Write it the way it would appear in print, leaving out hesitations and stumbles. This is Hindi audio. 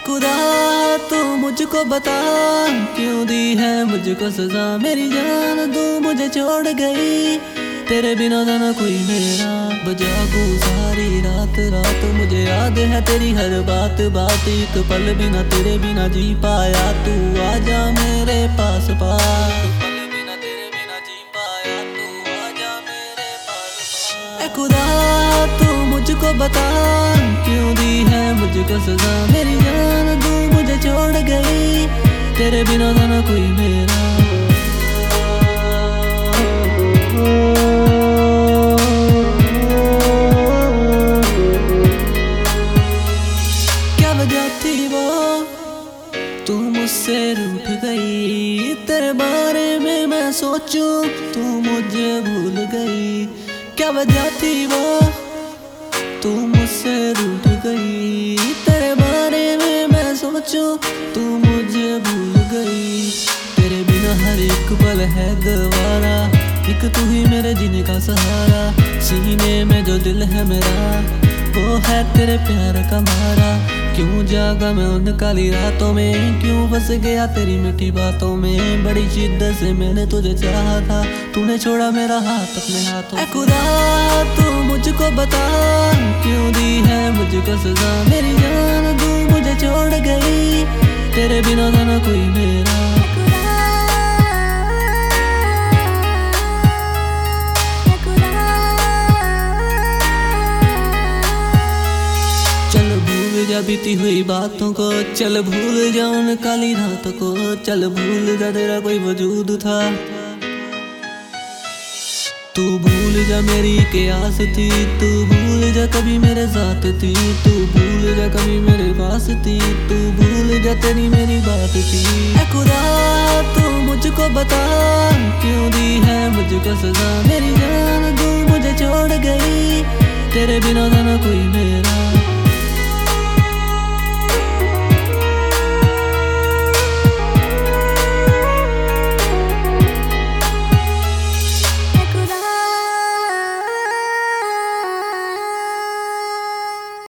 खुदा तू मुझको बता, क्यों दी है मुझको सजा। मेरी जान तू मुझे छोड़ गई, तेरे बिना ना कोई मेरा। बजागू सारी रात रात, मुझे याद है तेरी हर बात बात। एक पल बिना तेरे बिना जी पाया, तू आजा मेरे पास पास। खुदा तू मुझको बता, क्यों दी है मुझको सजा। मेरी जान तू मुझे छोड़ गई, तेरे बिना ना कोई मेरा। क्या वजह थी वो तू मुझसे रूठ गई, तेरे बारे में मैं सोचूं तू मुझे भूल गई। क्या वजह थी वो तू मुझसे रूठ गई, तेरे बारे में मैं सोचूं तू मुझे भूल गई। तेरे बिना हर एक पल है गवारा, एक तू ही मेरे जीने का सहारा। सीने में जो दिल है मेरा, वो है तेरे प्यार का मारा। क्यों जागा मैं उन काली रातों में, क्यों फंस गया तेरी मीठी बातों में। बड़ी शिद्दत से मैंने तुझे चाहा था, तूने छोड़ा मेरा हाथ अपने हाथों। खुदा तू मुझको बता, क्यों दी है मुझको सजा। मेरी जान तू मुझे छोड़ गई, तेरे बिना ना कोई मेरा। चल भूल जा बीती हुई बातों को, चल भूल जा उन काली रातों को। चल भूल जा तेरा कोई वजूद था, तू भूल जा मेरी क्या थी। तू भूल जा कभी मेरे साथ थी, तू भूल जा कभी मेरे पास थी। तू भूल जा तेरी मेरी बात थी। खुदा तू मुझको बता, क्यों दी है मुझको सजा। मेरी जान तू मुझे छोड़ गई, तेरे बिना ना कोई मेरा।